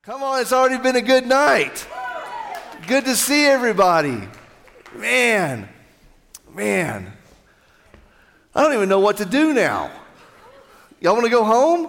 Come on, it's already been a good night. Good to see everybody. Man. I don't even know what to do now. Y'all want to go home?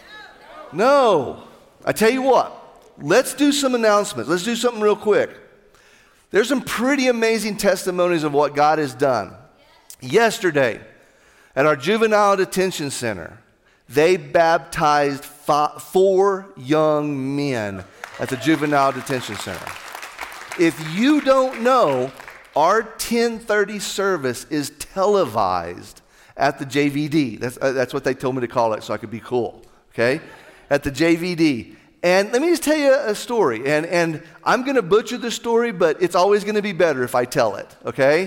No. I tell you what, let's do some announcements. Let's do something real quick. There's some pretty amazing testimonies of what God has done. Yesterday, at our juvenile detention center, they baptized 4 young men at the juvenile detention center. If you don't know, our 10:30 service is televised at the JVD. That's what they told me to call it so I could be cool, okay? At the JVD. And let me just tell you a story. And I'm going to butcher the story, but it's always going to be better if I tell it, okay?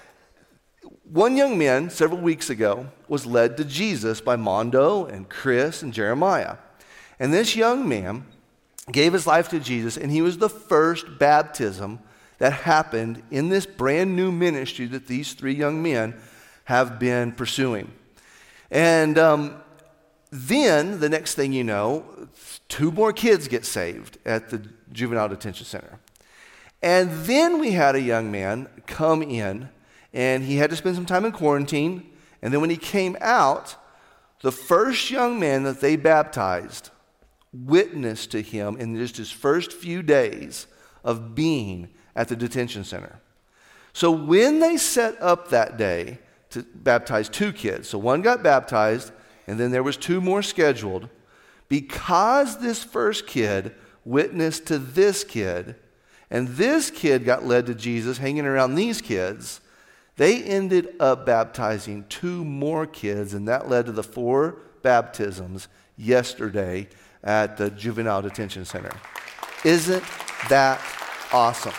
One young man, several weeks ago, was led to Jesus by Mondo and Chris and Jeremiah. And this young man gave his life to Jesus, and he was the first baptism that happened in this brand new ministry that these 3 young men have been pursuing. And then, the next thing you know, 2 more kids get saved at the juvenile detention center. And then we had a young man come in, and he had to spend some time in quarantine. And then when he came out, the first young man that they baptized witnessed to him in just his first few days of being at the detention center. So when they set up that day to baptize 2 kids, so one got baptized, and then there was 2 more scheduled, because this first kid witnessed to this kid, and this kid got led to Jesus hanging around these kids, they ended up baptizing 2 more kids, and that led to the 4 baptisms yesterday at the juvenile detention center. Isn't that awesome?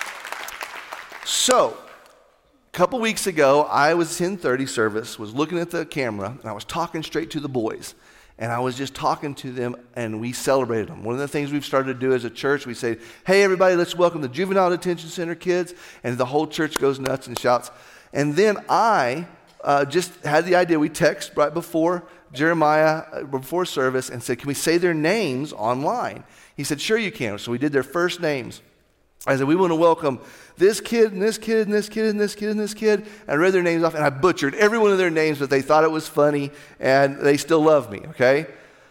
So, a couple weeks ago, I was 10:30 service, was looking at the camera, and I was talking straight to the boys. And I was just talking to them, and we celebrated them. One of the things we've started to do as a church, we say, hey, everybody, let's welcome the juvenile detention center kids. And the whole church goes nuts and shouts. And then I just had the idea. We text right before Jeremiah, before service, and said, can we say their names online? He said, sure you can. So we did their first names. I said, we want to welcome this kid and this kid and this kid and this kid and this kid. And I read their names off, and I butchered every one of their names, but they thought it was funny, and they still love me, okay?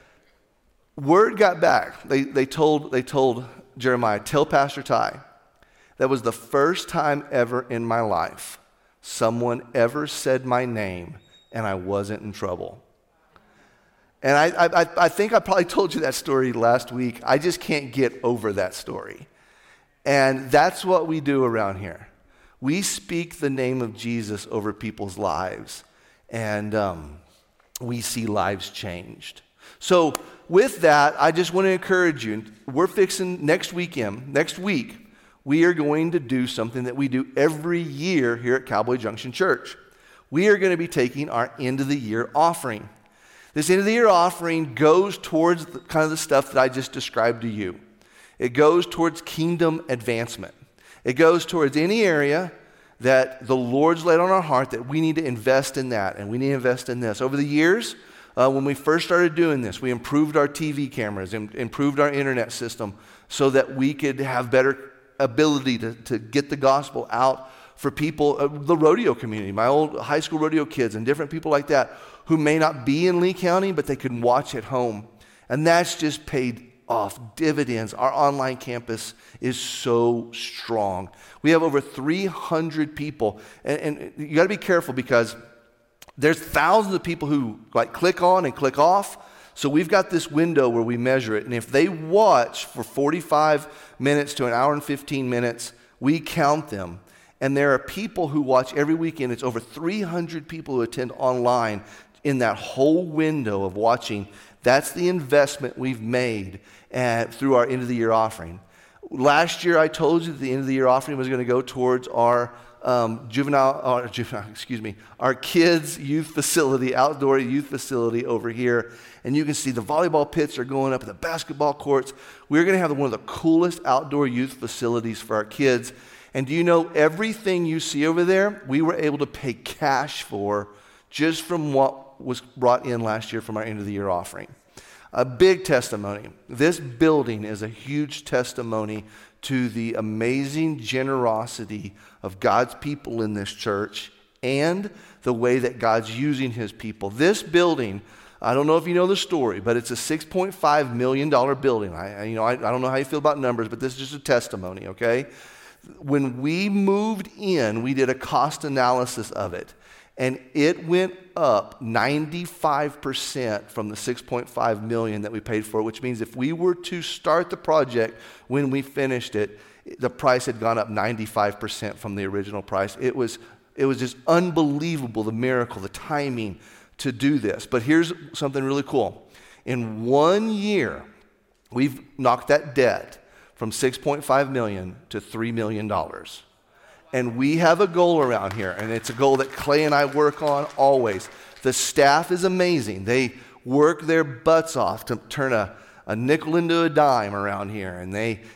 Word got back. They told Jeremiah, tell Pastor Ty, that was the first time ever in my life someone ever said my name, and I wasn't in trouble. And I think I probably told you that story last week. I just can't get over that story. And that's what we do around here. We speak the name of Jesus over people's lives, and we see lives changed. So with that, I just want to encourage you. We're fixing next week, we are going to do something that we do every year here at Cowboy Junction Church. We are going to be taking our end-of-the-year offering. This end-of-the-year offering goes towards kind of the stuff that I just described to you. It goes towards kingdom advancement. It goes towards any area that the Lord's laid on our heart that we need to invest in that, and we need to invest in this. Over the years, when we first started doing this, we improved our TV cameras, improved our internet system so that we could have better ability to get the gospel out for people, the rodeo community, my old high school rodeo kids and different people like that who may not be in Lee County, but they can watch at home. And that's just paid off dividends. Our online campus is so strong. We have over 300 people, and you got to be careful because there's thousands of people who like click on and click off. So we've got this window where we measure it, and if they watch for 45 minutes to an hour and 15 minutes, we count them. And there are people who watch every weekend. It's over 300 people who attend online in that whole window of watching. That's the investment we've made through our end-of-the-year offering. Last year, I told you that the end-of-the-year offering was going to go towards our our kids' youth facility, outdoor youth facility over here. And you can see the volleyball pits are going up, the basketball courts. We're going to have one of the coolest outdoor youth facilities for our kids. And do you know everything you see over there, we were able to pay cash for just from what was brought in last year from our end-of-the-year offering. A big testimony. This building is a huge testimony to the amazing generosity of God's people in this church and the way that God's using his people. This building, I don't know if you know the story, but it's a $6.5 million building. I don't know how you feel about numbers, but this is just a testimony, okay? When we moved in, we did a cost analysis of it, and it went up 95% from the $6.5 million that we paid for, which means if we were to start the project when we finished it, the price had gone up 95% from the original price. It was just unbelievable, the miracle, the timing to do this. But here's something really cool. In 1 year, we've knocked that debt from $6.5 million to $3 million. And we have a goal around here, and it's a goal that Clay and I work on always. The staff is amazing. They work their butts off to turn a nickel into a dime around here. And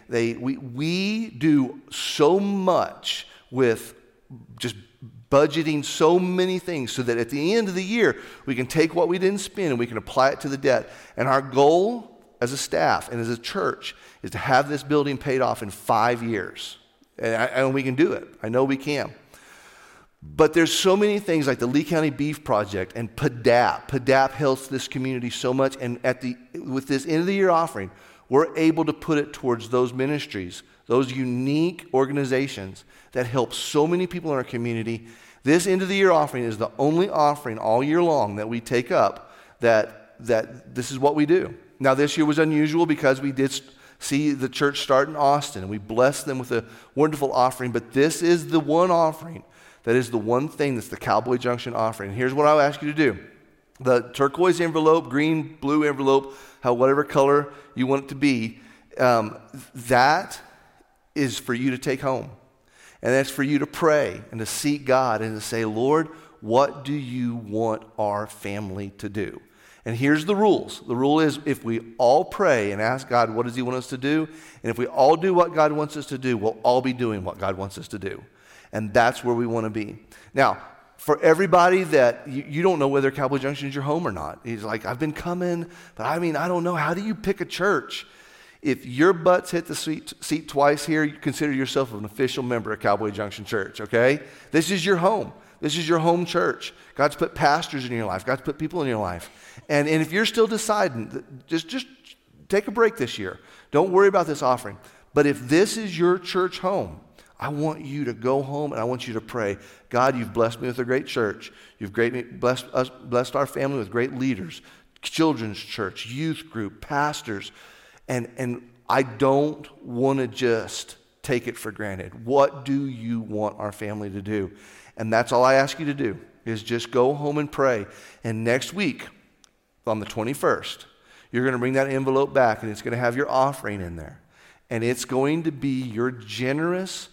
we do so much with just budgeting so many things so that at the end of the year, we can take what we didn't spend and we can apply it to the debt. And our goal as a staff and as a church is to have this building paid off in 5 years. And we can do it. I know we can. But there's so many things like the Lee County Beef Project and PDAP. PDAP helps this community so much. And with this end of the year offering, we're able to put it towards those ministries, those unique organizations that help so many people in our community. This end of the year offering is the only offering all year long that we take up that this is what we do. Now this year was unusual because we did see the church start in Austin, and we blessed them with a wonderful offering, but this is the one offering that is the one thing that's the Cowboy Junction offering. And here's what I'll ask you to do. The turquoise envelope, green, blue envelope, whatever color you want it to be, that is for you to take home. And that's for you to pray and to seek God and to say, Lord, what do you want our family to do? And here's the rules. The rule is if we all pray and ask God, what does he want us to do? And if we all do what God wants us to do, we'll all be doing what God wants us to do. And that's where we want to be. Now, for everybody that you don't know whether Cowboy Junction is your home or not. He's like, I've been coming, but I don't know. How do you pick a church? If your butts hit the seat twice here, you consider yourself an official member of Cowboy Junction Church, okay? This is your home. This is your home church. God's put pastors in your life. God's put people in your life. And if you're still deciding, just take a break this year. Don't worry about this offering. But if this is your church home, I want you to go home and I want you to pray, God, you've blessed me with a great church. You've blessed our family with great leaders, children's church, youth group, pastors. And I don't want to just take it for granted. What do you want our family to do? And that's all I ask you to do, is just go home and pray. And next week, on the 21st, you're going to bring that envelope back, and it's going to have your offering in there. And it's going to be your generous,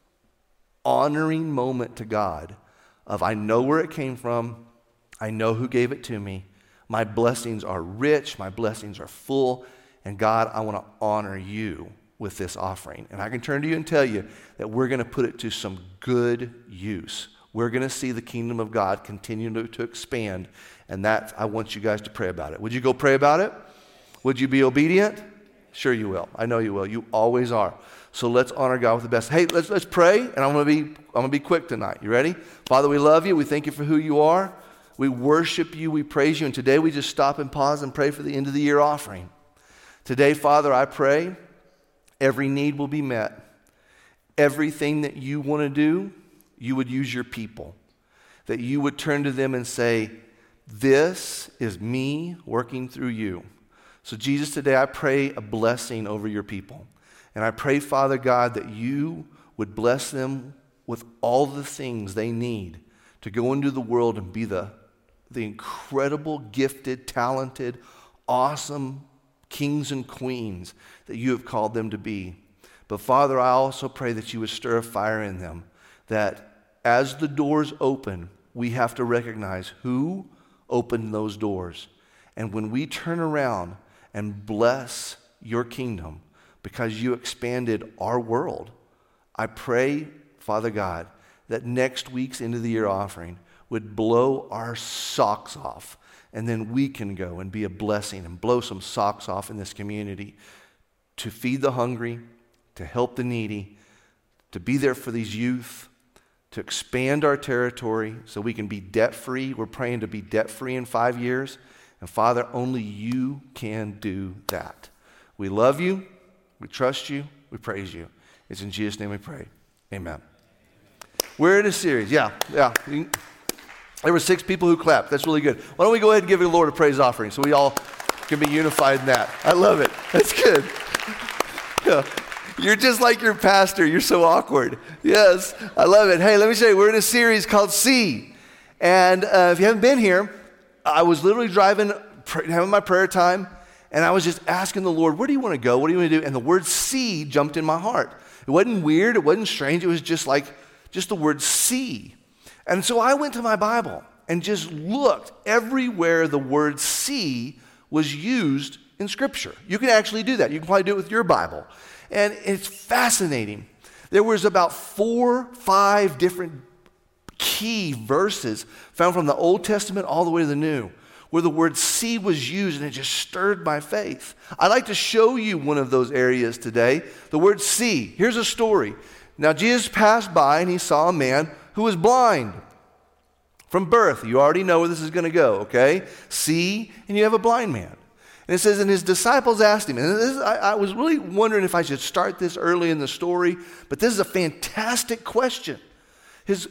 honoring moment to God of, I know where it came from. I know who gave it to me. My blessings are rich. My blessings are full. And God, I want to honor you with this offering. And I can turn to you and tell you that we're going to put it to some good use. We're going to see the kingdom of God continue to expand. And that, I want you guys to pray about it. Would you go pray about it? Would you be obedient? Sure you will. I know you will. You always are. So let's honor God with the best. Hey, let's pray, and I'm going to be quick tonight. You ready? Father, we love you. We thank you for who you are. We worship you. We praise you. And today we just stop and pause and pray for the end of the year offering. Today, Father, I pray every need will be met. Everything that you want to do, you would use your people. That you would turn to them and say, this is me working through you. So Jesus, today I pray a blessing over your people. And I pray, Father God, that you would bless them with all the things they need to go into the world and be the incredible, gifted, talented, awesome kings and queens that you have called them to be. But Father, I also pray that you would stir a fire in them, that as the doors open, we have to recognize who opened those doors. And when we turn around and bless your kingdom because you expanded our world, I pray, Father God, that next week's end of the year offering would blow our socks off and then we can go and be a blessing and blow some socks off in this community to feed the hungry, to help the needy, to be there for these youth, to expand our territory so we can be debt-free. We're praying to be debt-free in 5 years. And Father, only you can do that. We love you. We trust you. We praise you. It's in Jesus' name we pray. Amen. We're in a series. Yeah. There were 6 people who clapped. That's really good. Why don't we go ahead and give the Lord a praise offering so we all can be unified in that. I love it. That's good. Yeah. You're just like your pastor. You're so awkward. Yes, I love it. Hey, let me show you. We're in a series called See. And if you haven't been here, I was literally driving, having my prayer time, and I was just asking the Lord, where do you want to go? What do you want to do? And the word see jumped in my heart. It wasn't weird. It wasn't strange. It was just the word see. And so I went to my Bible and just looked everywhere the word see was used in Scripture. You can actually do that. You can probably do it with your Bible. And it's fascinating. There was about 4, 5 different key verses found from the Old Testament all the way to the New, where the word see was used, and it just stirred my faith. I'd like to show you one of those areas today. The word see. Here's a story. Now, Jesus passed by, and he saw a man who was blind from birth. You already know where this is going to go, okay? See, and you have a blind man. And it says, and his disciples asked him, and I was really wondering if I should start this early in the story, but this is a fantastic question. His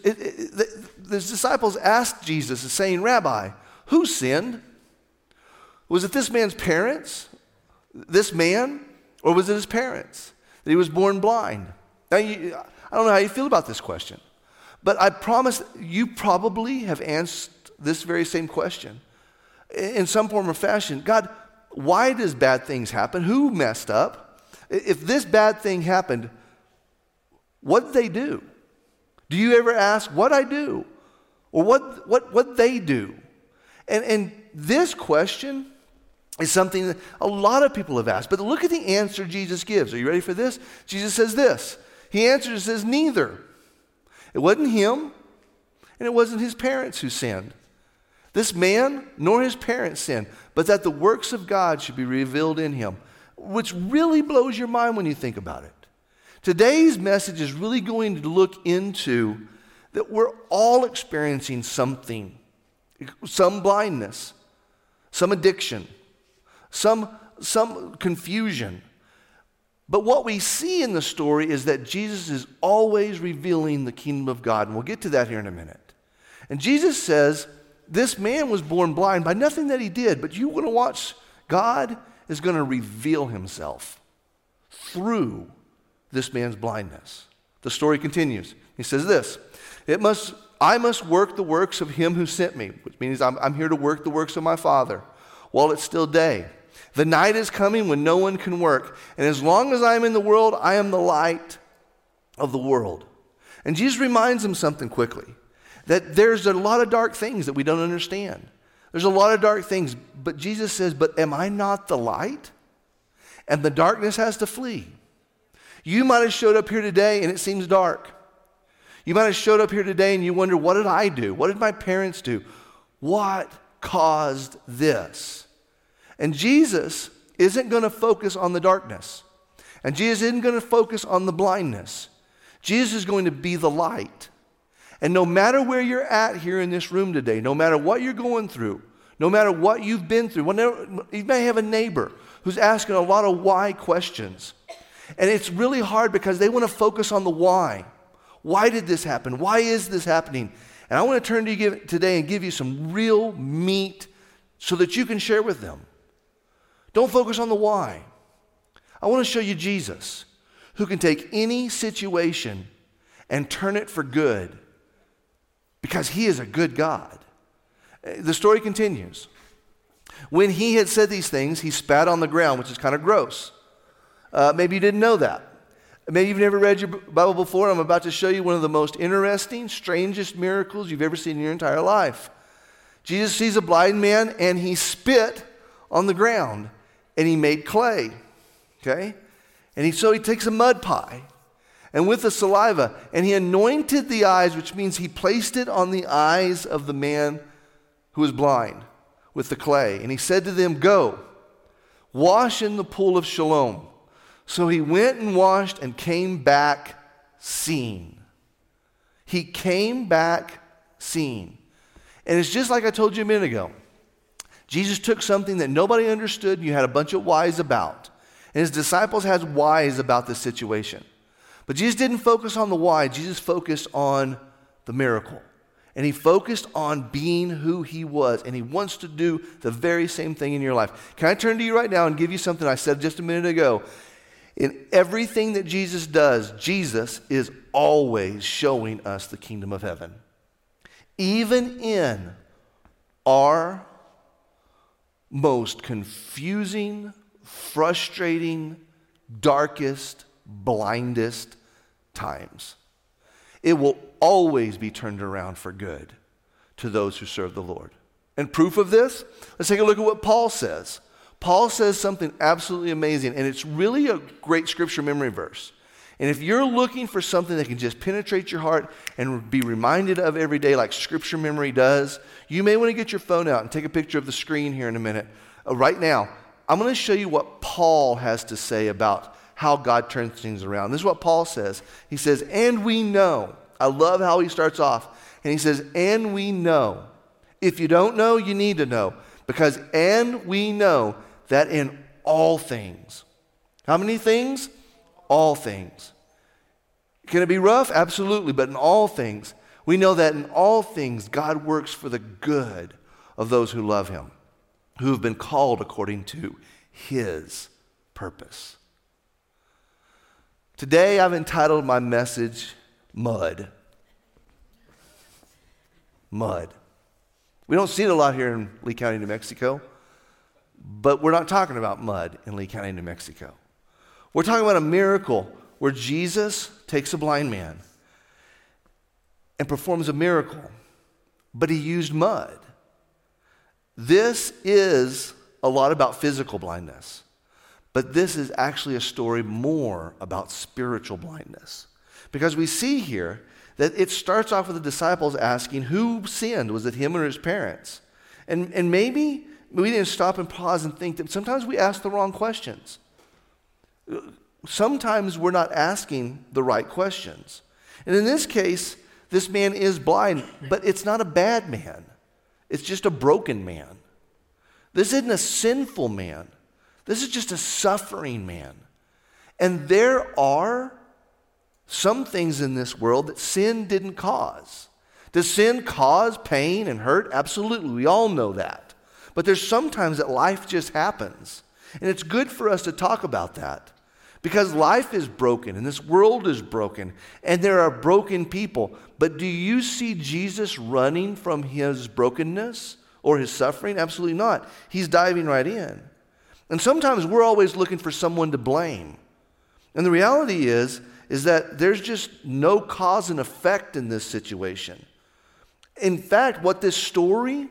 disciples asked Jesus, saying, Rabbi, who sinned? Was it this man's parents, this man, or was it his parents, that he was born blind? Now, I don't know how you feel about this question, but I promise you probably have answered this very same question in some form or fashion. God, why does bad things happen? Who messed up? If this bad thing happened, what did they do? Do you ever ask what I do? Or what they do? And this question is something that a lot of people have asked. But look at the answer Jesus gives. Are you ready for this? Jesus says this. He answers and says, neither. It wasn't him, and it wasn't his parents who sinned. This man nor his parents sinned, but that the works of God should be revealed in him, which really blows your mind when you think about it. Today's message is really going to look into that we're all experiencing something, some blindness, some addiction, some confusion. But what we see in the story is that Jesus is always revealing the kingdom of God, and we'll get to that here in a minute. And Jesus says, this man was born blind by nothing that he did, but you want to watch, God is going to reveal himself through this man's blindness. The story continues. He says this, I must work the works of him who sent me, which means I'm here to work the works of my Father while it's still day. The night is coming when no one can work, and as long as I am in the world, I am the light of the world. And Jesus reminds him something quickly. That there's a lot of dark things that we don't understand. There's a lot of dark things, but Jesus says, but am I not the light? And the darkness has to flee. You might have showed up here today and it seems dark. You might have showed up here today and you wonder, what did I do? What did my parents do? What caused this? And Jesus isn't going to focus on the darkness. And Jesus isn't going to focus on the blindness. Jesus is going to be the light. And no matter where you're at here in this room today, no matter what you're going through, no matter what you've been through, you may have a neighbor who's asking a lot of why questions. And it's really hard because they want to focus on the why. Why did this happen? Why is this happening? And I want to turn to you today and give you some real meat so that you can share with them. Don't focus on the why. I want to show you Jesus, who can take any situation and turn it for good. Because he is a good God. The story continues. When he had said these things, he spat on the ground, which is kind of gross. Maybe you didn't know that. Maybe you've never read your Bible before. I'm about to show you one of the most interesting, strangest miracles you've ever seen in your entire life. Jesus sees a blind man, and he spit on the ground, and he made clay. Okay? And so he takes a mud pie, and with the saliva, and he anointed the eyes, which means he placed it on the eyes of the man who was blind. with the clay. And he said to them, "Go, wash in the pool of Siloam." So he went and washed and came back seeing. He came back seeing. And it's just like I told you a minute ago. Jesus took something that nobody understood, and you had a bunch of whys about. And his disciples had whys about this situation. But Jesus didn't focus on the why. Jesus focused on the miracle. And he focused on being who he was. And he wants to do the very same thing in your life. Can I turn to you right now and give you something I said just a minute ago? In everything that Jesus does, Jesus is always showing us the kingdom of heaven. Even in our most confusing, frustrating, darkest, blindest times, it will always be turned around for good to those who serve the Lord. And proof of this, let's take a look at what Paul says. Paul says something absolutely amazing, and it's really a great scripture memory verse. And if you're looking for something that can just penetrate your heart and be reminded of every day like scripture memory does, you may want to get your phone out and take a picture of the screen here in a minute. Right now, I'm going to show you what Paul has to say about how God turns things around. This is what Paul says. He says, "And we know." I love how he starts off. And he says, "And we know." If you don't know, you need to know. Because, and we know that in all things. How many things? All things. Can it be rough? Absolutely. But in all things, we know that in all things, God works for the good of those who love him, who have been called according to his purpose. Today, I've entitled my message, Mud. Mud. We don't see it a lot here in Lee County, New Mexico, but we're not talking about mud in Lee County, New Mexico. We're talking about a miracle where Jesus takes a blind man and performs a miracle, but he used mud. This is a lot about physical blindness, but this is actually a story more about spiritual blindness. Because we see here that it starts off with the disciples asking, who sinned? Was it him or his parents? And maybe we didn't stop and pause and think that sometimes we ask the wrong questions. Sometimes we're not asking the right questions. And in this case, this man is blind, but it's not a bad man. It's just a broken man. This isn't a sinful man. This is just a suffering man. And there are some things in this world that sin didn't cause. Does sin cause pain and hurt? Absolutely. We all know that. But there's sometimes that life just happens. And it's good for us to talk about that. Because life is broken and this world is broken and there are broken people. But do you see Jesus running from his brokenness or his suffering? Absolutely not. He's diving right in. And sometimes we're always looking for someone to blame. And the reality is that there's just no cause and effect in this situation. In fact, what this story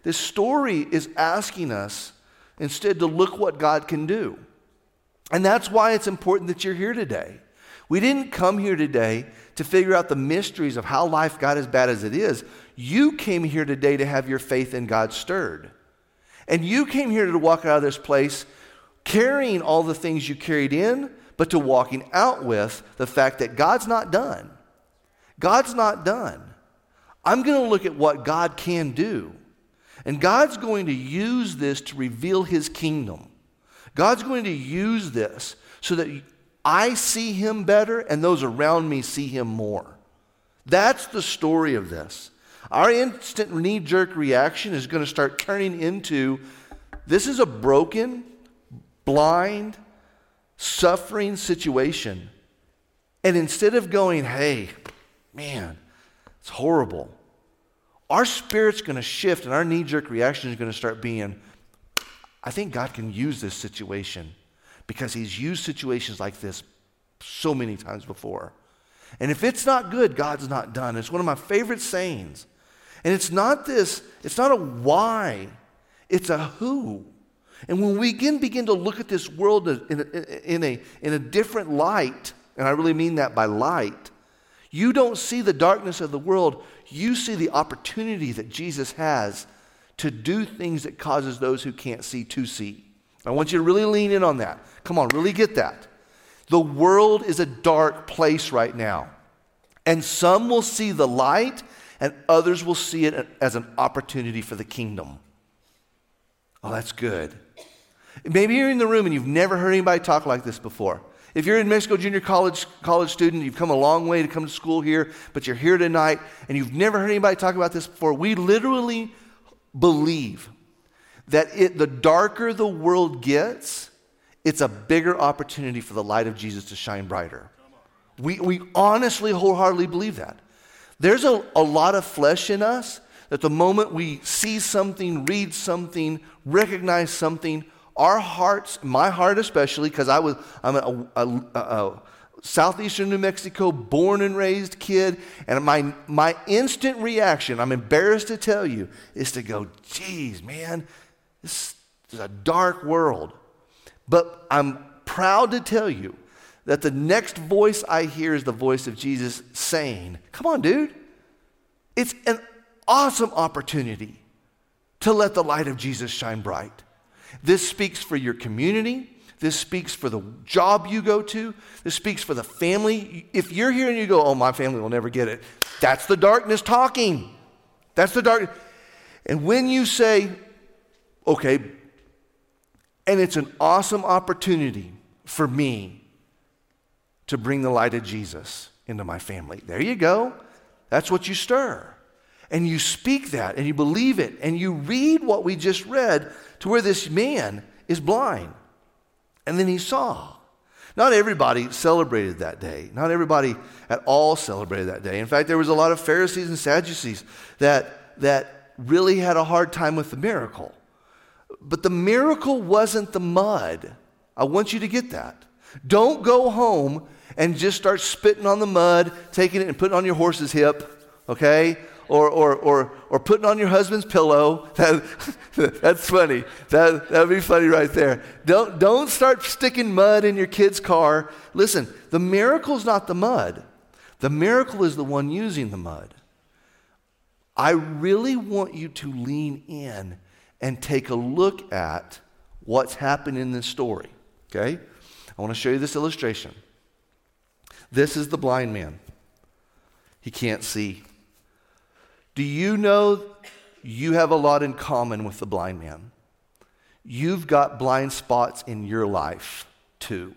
is asking us instead to look what God can do. And that's why it's important that you're here today. We didn't come here today to figure out the mysteries of how life got as bad as it is. You came here today to have your faith in God stirred. And you came here to walk out of this place carrying all the things you carried in, but to walking out with the fact that God's not done. God's not done. I'm going to look at what God can do. And God's going to use this to reveal his kingdom. God's going to use this so that I see him better and those around me see him more. That's the story of this. Our instant knee-jerk reaction is going to start turning into, this is a broken, blind, suffering situation. And instead of going, hey, man, it's horrible, our spirit's going to shift and our knee-jerk reaction is going to start being, I think God can use this situation because he's used situations like this so many times before. And if it's not good, God's not done. It's one of my favorite sayings. And it's not a why, it's a who. And when we begin to look at this world in a different light, and I really mean that by light, you don't see the darkness of the world, you see the opportunity that Jesus has to do things that causes those who can't see to see. I want you to really lean in on that. Come on, really get that. The world is a dark place right now. And some will see the light and others will see it as an opportunity for the kingdom. Oh, that's good. Maybe you're in the room and you've never heard anybody talk like this before. If you're in Mexico Junior College student, you've come a long way to come to school here, but you're here tonight and you've never heard anybody talk about this before, we literally believe that the darker the world gets, it's a bigger opportunity for the light of Jesus to shine brighter. We honestly, wholeheartedly believe that. There's a lot of flesh in us that the moment we see something, read something, recognize something, our hearts, my heart especially, because I'm a southeastern New Mexico born and raised kid, and my instant reaction, I'm embarrassed to tell you, is to go, geez, man, this is a dark world. But I'm proud to tell you that the next voice I hear is the voice of Jesus saying, come on, dude. It's an awesome opportunity to let the light of Jesus shine bright. This speaks for your community. This speaks for the job you go to. This speaks for the family. If you're here and you go, oh, my family will never get it, that's the darkness talking. That's the dark. And when you say, okay, and it's an awesome opportunity for me to bring the light of Jesus into my family. There you go. That's what you stir. And you speak that and you believe it and you read what we just read to where this man is blind. And then he saw. Not everybody celebrated that day. Not everybody at all celebrated that day. In fact, there was a lot of Pharisees and Sadducees that really had a hard time with the miracle. But the miracle wasn't the mud. I want you to get that. Don't go home and just start spitting on the mud, taking it and putting it on your horse's hip, okay? Or putting on your husband's pillow. That's funny. That'd be funny right there. Don't start sticking mud in your kid's car. Listen, the miracle's not the mud. The miracle is the one using the mud. I really want you to lean in and take a look at what's happened in this story, okay? I want to show you this illustration. This is the blind man. He can't see. Do you know you have a lot in common with the blind man? You've got blind spots in your life too.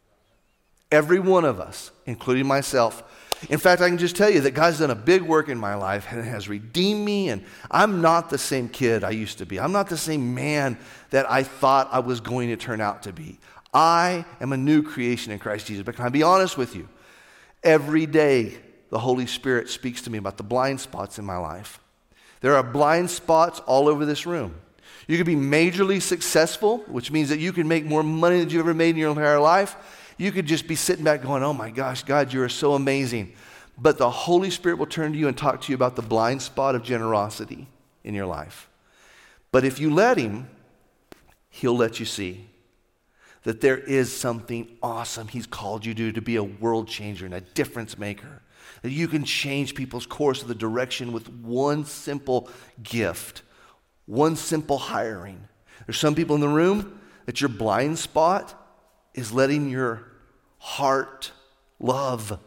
Every one of us, including myself. In fact, I can just tell you that God's done a big work in my life and has redeemed me, and I'm not the same kid I used to be. I'm not the same man that I thought I was going to turn out to be. I am a new creation in Christ Jesus. But can I be honest with you? Every day, the Holy Spirit speaks to me about the blind spots in my life. There are blind spots all over this room. You could be majorly successful, which means that you can make more money than you ever made in your entire life. You could just be sitting back going, oh my gosh, God, you are so amazing. But the Holy Spirit will turn to you and talk to you about the blind spot of generosity in your life. But if you let him, he'll let you see that there is something awesome he's called you to be a world changer and a difference maker. That you can change people's course of the direction with one simple gift, one simple hiring. There's some people in the room that your blind spot is letting your heart love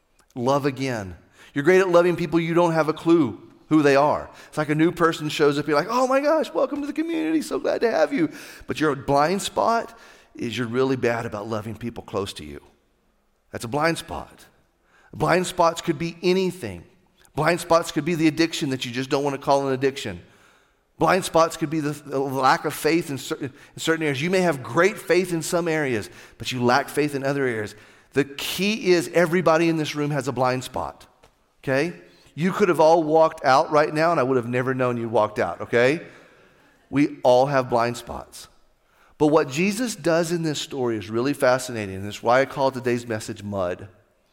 again. You're great at loving people you don't have a clue who they are. It's like a new person shows up, you're like, oh my gosh, welcome to the community, so glad to have you. But your blind spot is you're really bad about loving people close to you. That's a blind spot. Blind spots could be anything. Blind spots could be the addiction that you just don't want to call an addiction. Blind spots could be the lack of faith in certain areas. You may have great faith in some areas, but you lack faith in other areas. The key is everybody in this room has a blind spot, okay? You could have all walked out right now, and I would have never known you walked out, okay? We all have blind spots. But what Jesus does in this story is really fascinating, and that's why I call today's message mud.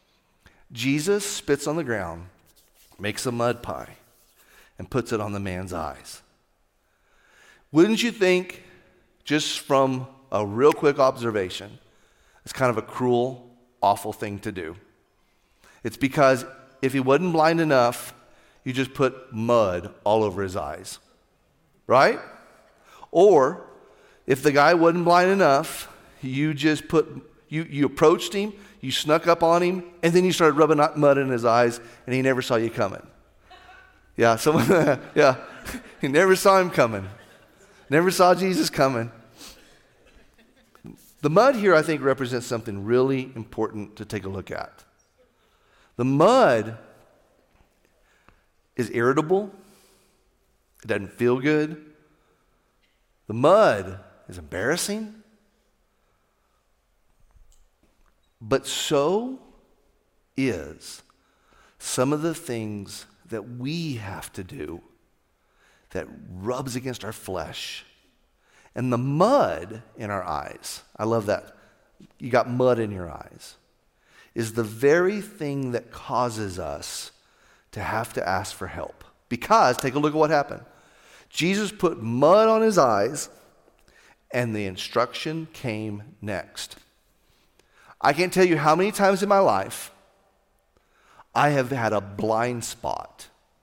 Jesus spits on the ground, makes a mud pie, and puts it on the man's eyes. Wouldn't you think, just from a real quick observation, it's kind of a cruel, awful thing to do? It's because if he wasn't blind enough, you just put mud all over his eyes. right? Or if the guy wasn't blind enough, you approached him, you snuck up on him, and then you started rubbing mud in his eyes, and he never saw you coming. Yeah, he never saw him coming. Never saw Jesus coming. The mud here, I think, represents something really important to take a look at. The mud is irritable. It doesn't feel good. The mud is embarrassing. But so is some of the things that we have to do that rubs against our flesh. And the mud in our eyes, I love that. You got mud in your eyes, is the very thing that causes us to have to ask for help. Because, take a look at what happened. Jesus put mud on his eyes, and the instruction came next. I can't tell you how many times in my life I have had a blind spot.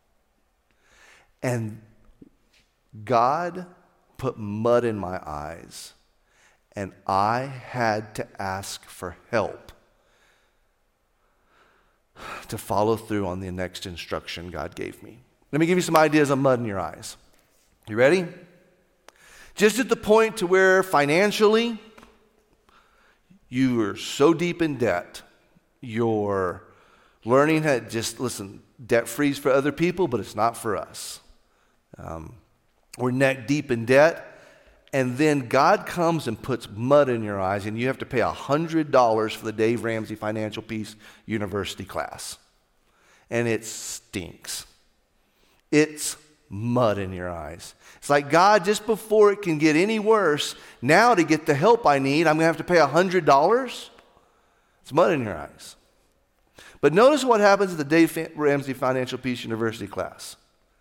And God put mud in my eyes, and I had to ask for help to follow through on the next instruction God gave me. Let me give you some ideas on mud in your eyes. You ready? Just at the point to where financially you are so deep in debt, you're learning how to listen, debt free's for other people, but it's not for us. We're neck deep in debt, and then God comes and puts mud in your eyes, and you have to pay $100 for the Dave Ramsey Financial Peace University class. And it stinks. It's mud in your eyes. It's like, God, just before it can get any worse, now to get the help I need, I'm going to have to pay $100? It's mud in your eyes. But notice what happens at the Dave Ramsey Financial Peace University class.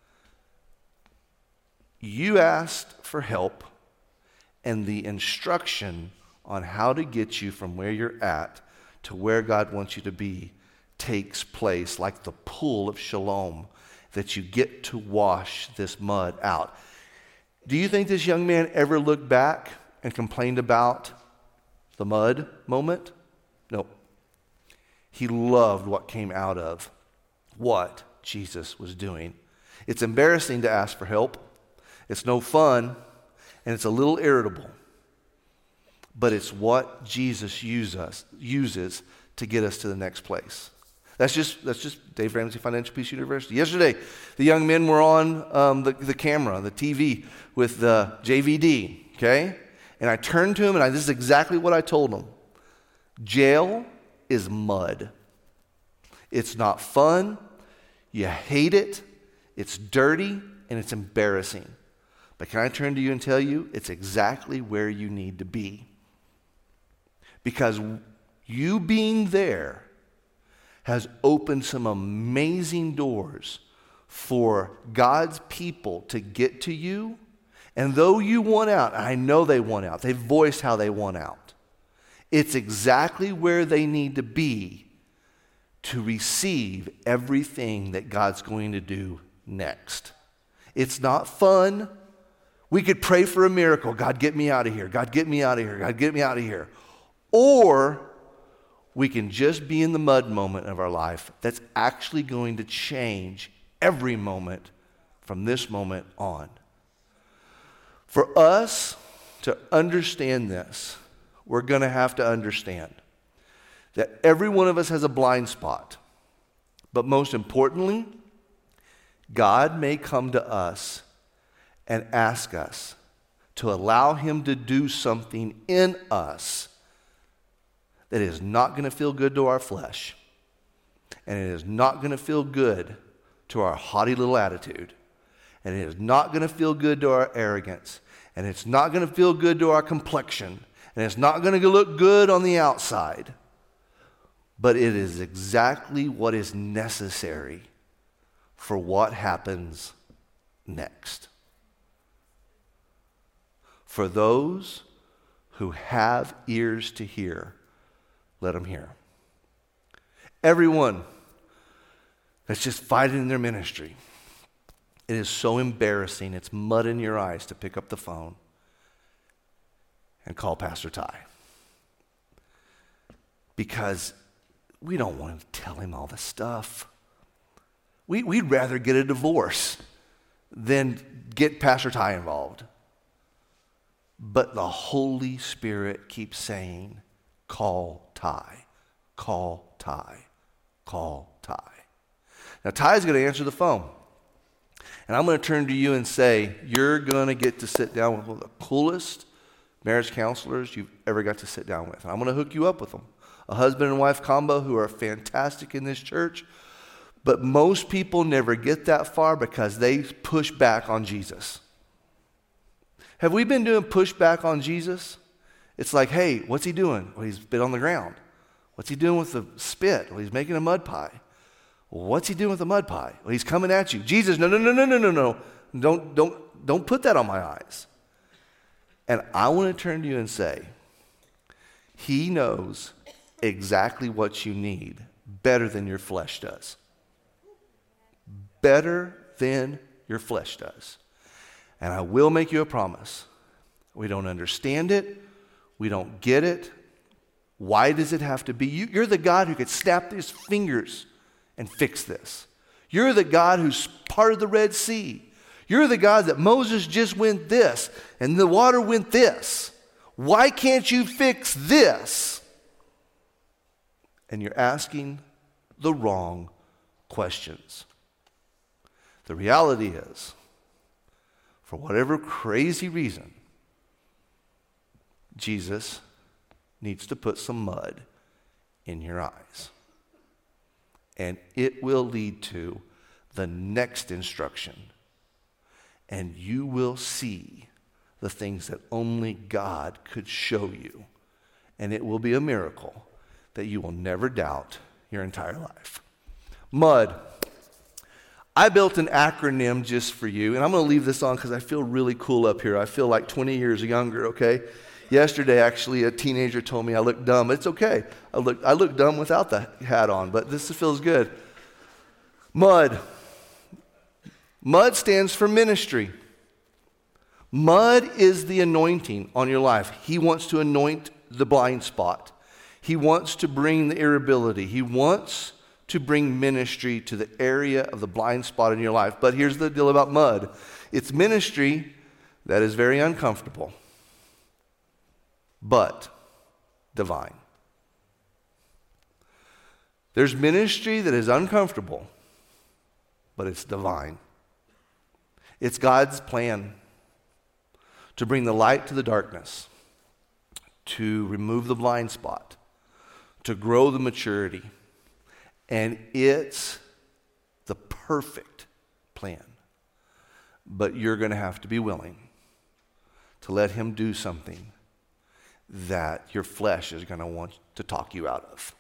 You asked for help, and the instruction on how to get you from where you're at to where God wants you to be takes place like the pool of Shalom, that you get to wash this mud out. Do you think this young man ever looked back and complained about the mud moment? No. He loved what came out of what Jesus was doing. It's embarrassing to ask for help. It's no fun, and it's a little irritable. But it's what Jesus uses to get us to the next place. That's just Dave Ramsey Financial Peace University. Yesterday, the young men were on the camera, the TV, with the JVD, okay? And I turned to him, and this is exactly what I told him. Jail is mud. It's not fun. You hate it. It's dirty, and it's embarrassing. But can I turn to you and tell you, it's exactly where you need to be. Because you being there has opened some amazing doors for God's people to get to you. And though you want out, and I know they want out, they voiced how they want out, it's exactly where they need to be to receive everything that God's going to do next. It's not fun. We could pray for a miracle. God, get me out of here. God, get me out of here. God, get me out of here. Or we can just be in the mud moment of our life that's actually going to change every moment from this moment on. For us to understand this, we're going to have to understand that every one of us has a blind spot. But most importantly, God may come to us and ask us to allow him to do something in us that is not going to feel good to our flesh, and it is not going to feel good to our haughty little attitude, and it is not going to feel good to our arrogance, and it's not going to feel good to our complexion, and it's not going to look good on the outside, but it is exactly what is necessary for what happens next. For those who have ears to hear, let them hear. Everyone that's just fighting in their ministry, It is so embarrassing. It's mud in your eyes to pick up the phone and call Pastor Ty. Because we don't want to tell him all this stuff. We'd rather get a divorce than get Pastor Ty involved. But the Holy Spirit keeps saying, call Ty, call Ty, call Ty. Now Ty's going to answer the phone. And I'm going to turn to you and say, you're going to get to sit down with one of the coolest marriage counselors you've ever got to sit down with. And I'm going to hook you up with them. A husband and wife combo who are fantastic in this church. But most people never get that far because they push back on Jesus. Have we been doing pushback on Jesus? It's like, hey, what's he doing? Well, he's spit on the ground. What's he doing with the spit? Well, he's making a mud pie. Well, what's he doing with the mud pie? Well, he's coming at you. Jesus, no. Don't put that on my eyes. And I want to turn to you and say, he knows exactly what you need better than your flesh does. Better than your flesh does. And I will make you a promise. We don't understand it. We don't get it. Why does it have to be? You're the God who could snap his fingers and fix this. You're the God who's parted the Red Sea. You're the God that Moses just went this and the water went this. Why can't you fix this? And you're asking the wrong questions. The reality is, for whatever crazy reason, Jesus needs to put some mud in your eyes. And it will lead to the next instruction. And you will see the things that only God could show you. And it will be a miracle that you will never doubt your entire life. Mud. I built an acronym just for you, and I'm going to leave this on because I feel really cool up here. I feel like 20 years younger, okay? Yesterday, actually, a teenager told me I look dumb. It's okay. I look dumb without the hat on, but this feels good. Mud. Mud stands for ministry. Mud is the anointing on your life. He wants to anoint the blind spot. He wants to bring the irritability. He wants to bring ministry to the area of the blind spot in your life. But here's the deal about mud. It's ministry that is very uncomfortable, but divine. There's ministry that is uncomfortable, but it's divine. It's God's plan to bring the light to the darkness, to remove the blind spot, to grow the maturity. And it's the perfect plan. But you're going to have to be willing to let him do something that your flesh is going to want to talk you out of.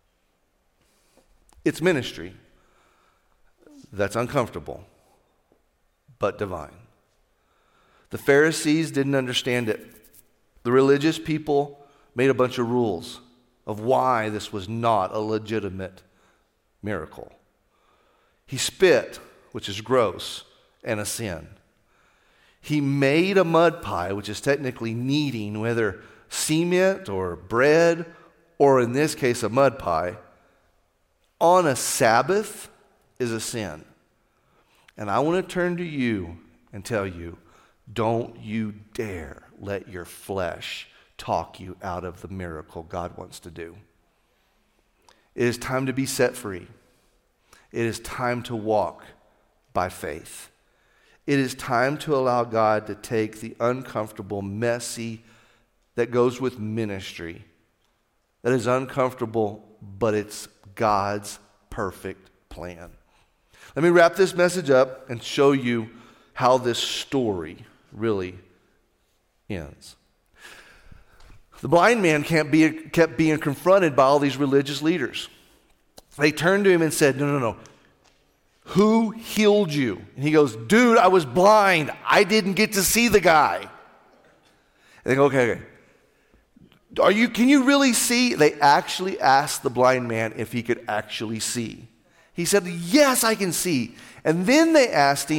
It's ministry that's uncomfortable, but divine. The Pharisees didn't understand it. The religious people made a bunch of rules of why this was not a legitimate miracle. He spit, which is gross and a sin. He made a mud pie, which is technically kneading, whether cement or bread, or in this case, a mud pie, on a Sabbath is a sin. And I want to turn to you and tell you, don't you dare let your flesh talk you out of the miracle God wants to do. It is time to be set free. It is time to walk by faith. It is time to allow God to take the uncomfortable, messy, that goes with ministry. That is uncomfortable, but it's God's perfect plan. Let me wrap this message up and show you how this story really ends. The blind man kept being confronted by all these religious leaders. They turned to him and said, no. Who healed you? And he goes, dude, I was blind. I didn't get to see the guy. And they go, okay. Can you really see? They actually asked the blind man if he could actually see. He said, yes, I can see. And then they asked him,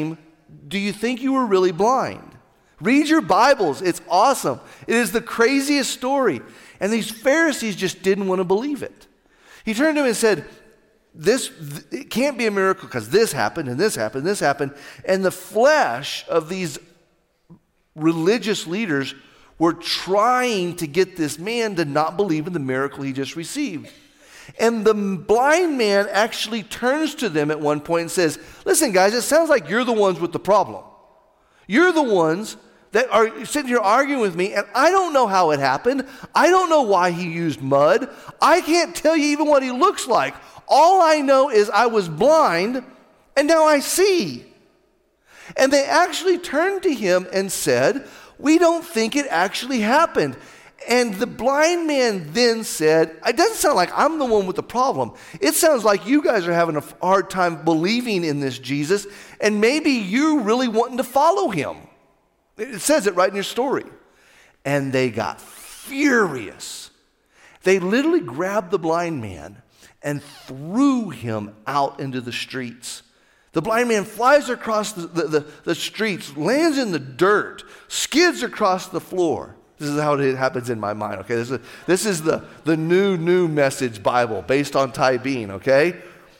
do you think you were really blind? Read your Bibles. It's awesome. It is the craziest story. And these Pharisees just didn't want to believe it. He turned to him and said, it can't be a miracle because this happened and this happened and this happened. And the flesh of these religious leaders were trying to get this man to not believe in the miracle he just received. And the blind man actually turns to them at one point and says, listen, guys, it sounds like you're the ones with the problem. You're the ones that are sitting here arguing with me, and I don't know how it happened. I don't know why he used mud. I can't tell you even what he looks like. All I know is I was blind, and now I see. And they actually turned to him and said, we don't think it actually happened. And the blind man then said, it doesn't sound like I'm the one with the problem. It sounds like you guys are having a hard time believing in this Jesus, and maybe you really wanting to follow him. It says it right in your story. And they got furious. They literally grabbed the blind man and threw him out into the streets. The blind man flies across the streets, lands in the dirt, skids across the floor. This is how it happens in my mind, okay? This is the new Message Bible based on Ty Bean, okay?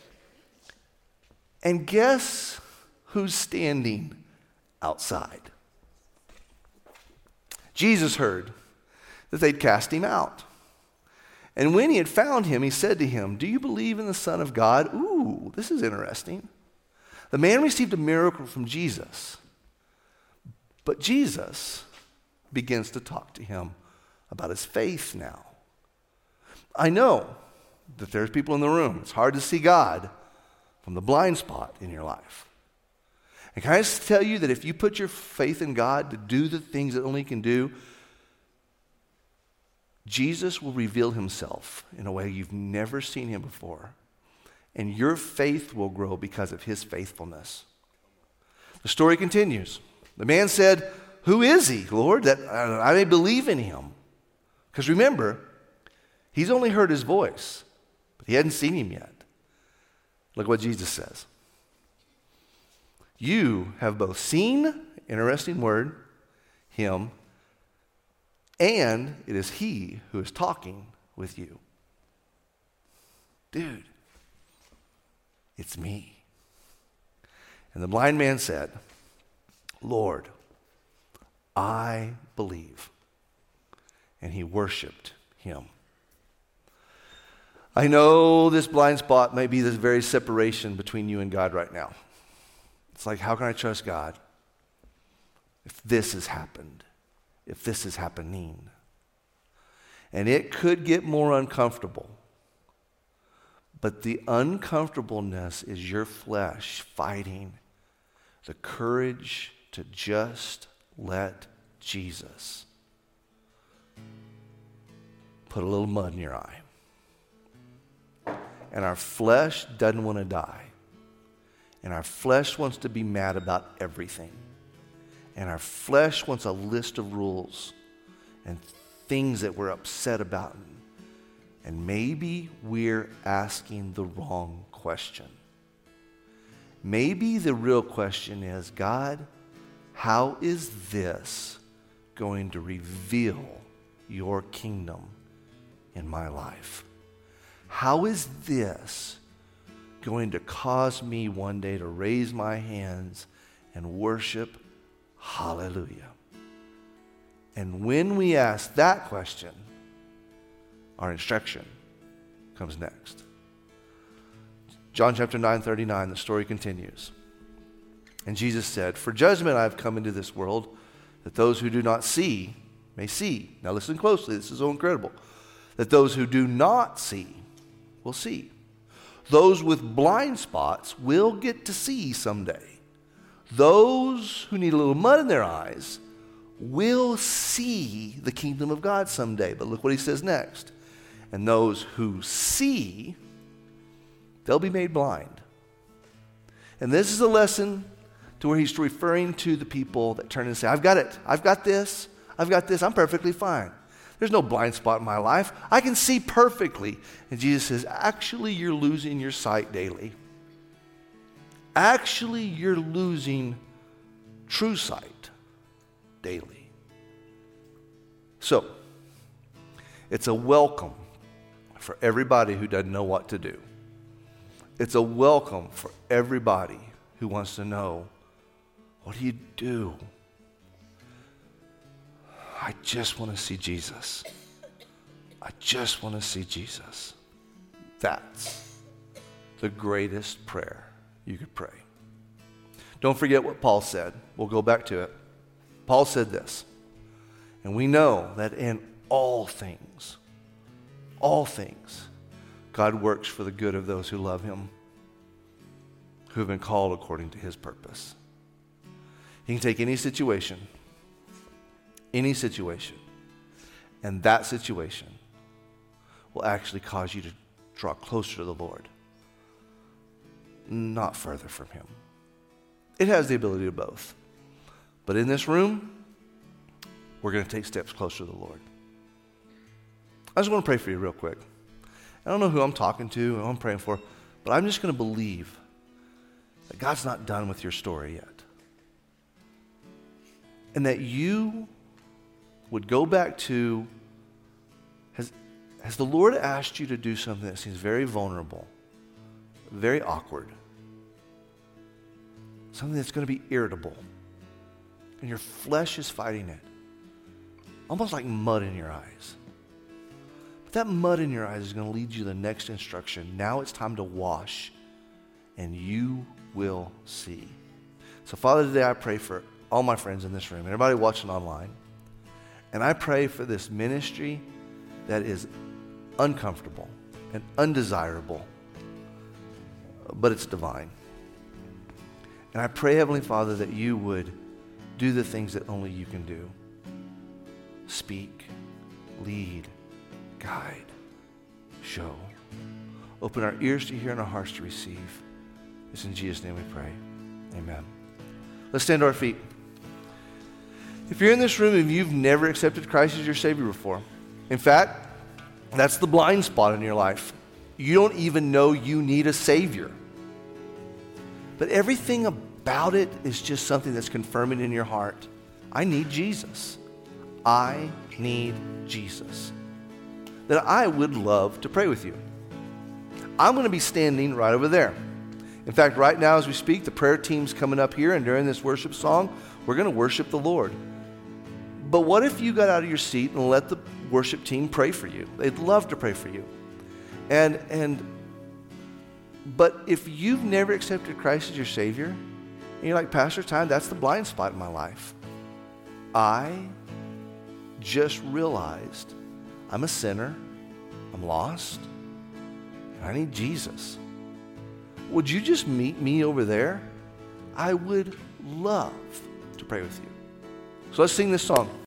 And guess who's standing outside? Jesus heard that they'd cast him out. And when he had found him, he said to him, do you believe in the Son of God? Ooh, this is interesting. The man received a miracle from Jesus, but Jesus begins to talk to him about his faith now. I know that there's people in the room. It's hard to see God from the blind spot in your life. And can I just tell you that if you put your faith in God to do the things that only He can do, Jesus will reveal himself in a way you've never seen him before. And your faith will grow because of his faithfulness. The story continues. The man said, who is he, Lord, that I may believe in him? Because remember, he's only heard his voice, but he hadn't seen him yet. Look what Jesus says. You have both seen, interesting word, him, and it is he who is talking with you. Dude, it's me. And the blind man said, Lord, I believe. And he worshiped him. I know this blind spot may be this very separation between you and God right now. It's like, how can I trust God if this has happened? If this is happening? And it could get more uncomfortable. But the uncomfortableness is your flesh fighting the courage to just let Jesus put a little mud in your eye. And our flesh doesn't want to die. And our flesh wants to be mad about everything. And our flesh wants a list of rules and things that we're upset about. And maybe we're asking the wrong question. Maybe the real question is, God, how is this going to reveal your kingdom in my life? How is this going to cause me one day to raise my hands and worship? Hallelujah. And when we ask that question, our instruction comes next. John chapter 9:39, the story continues. And Jesus said, for judgment I have come into this world, that those who do not see may see. Now listen closely, this is so incredible. That those who do not see will see. Those with blind spots will get to see someday. Those who need a little mud in their eyes will see the kingdom of God someday. But look what he says next. And those who see, they'll be made blind. And this is a lesson to where he's referring to the people that turn and say, I've got it. I've got this. I'm perfectly fine. There's no blind spot in my life. I can see perfectly. And Jesus says, actually, you're losing your sight daily. Actually, you're losing true sight daily. So, it's a welcome for everybody who doesn't know what to do. It's a welcome for everybody who wants to know, what do you do? I just want to see Jesus. I just want to see Jesus. That's the greatest prayer you could pray. Don't forget what Paul said. We'll go back to it. Paul said this, and we know that in all things, God works for the good of those who love him, who have been called according to his purpose. He can take any situation, and that situation will actually cause you to draw closer to the Lord, not further from him. It has the ability to both. But in this room, we're going to take steps closer to the Lord. I just want to pray for you real quick. I don't know who I'm talking to, who I'm praying for, but I'm just going to believe that God's not done with your story yet. And that you would go back to, has the Lord asked you to do something that seems very vulnerable, very awkward, something that's going to be irritable, and your flesh is fighting it, almost like mud in your eyes. But that mud in your eyes is going to lead you to the next instruction. Now it's time to wash, and you will see. So, Father, today I pray for all my friends in this room, and everybody watching online, and I pray for this ministry that is uncomfortable and undesirable, but it's divine. And I pray, Heavenly Father, that you would do the things that only you can do. Speak, lead, guide, show. Open our ears to hear and our hearts to receive. It's in Jesus' name we pray. Amen. Let's stand to our feet. If you're in this room and you've never accepted Christ as your Savior before, in fact, that's the blind spot in your life. You don't even know you need a Savior. But everything about it is just something that's confirming in your heart. I need Jesus. I need Jesus. Then I would love to pray with you. I'm going to be standing right over there. In fact, right now as we speak, the prayer team's coming up here, and during this worship song, we're going to worship the Lord. But what if you got out of your seat and let the worship team pray for you? They'd love to pray for you. But if you've never accepted Christ as your Savior, and you're like, Pastor Time, that's the blind spot in my life. I just realized I'm a sinner, I'm lost, and I need Jesus. Would you just meet me over there? I would love to pray with you. So let's sing this song.